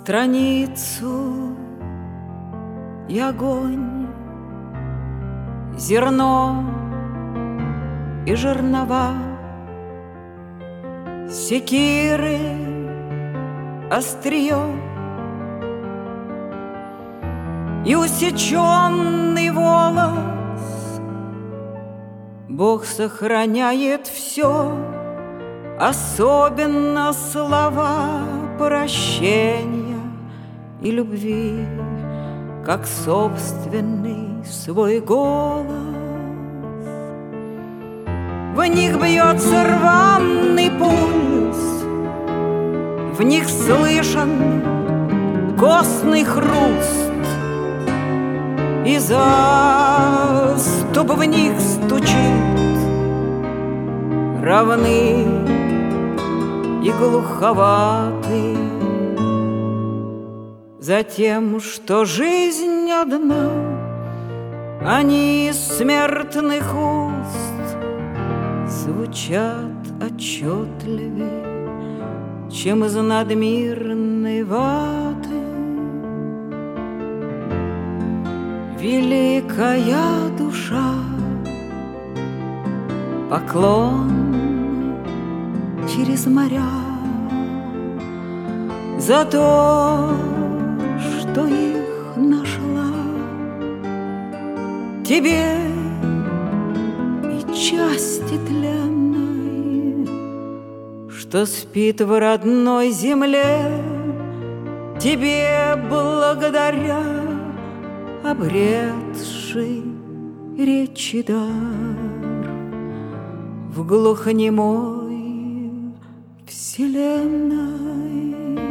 страницу и огонь, зерно и жернова, секиры, острие и усеченный волос. Бог сохраняет все, особенно слова прощения и любви, как собственный свой голос. В них бьется рваный пульс, в них слышен костный хруст, и заступ в них стучит, равны и глуховаты, за тем, что жизнь одна, они из смертных уст звучат отчетливее, чем из надмирной ваты. Великая душа, поклон через моря за то, что их нашла. Тебе и части тленной, что спит в родной земле, тебе благодаря, обретший речи дар в глухонемой вселенной.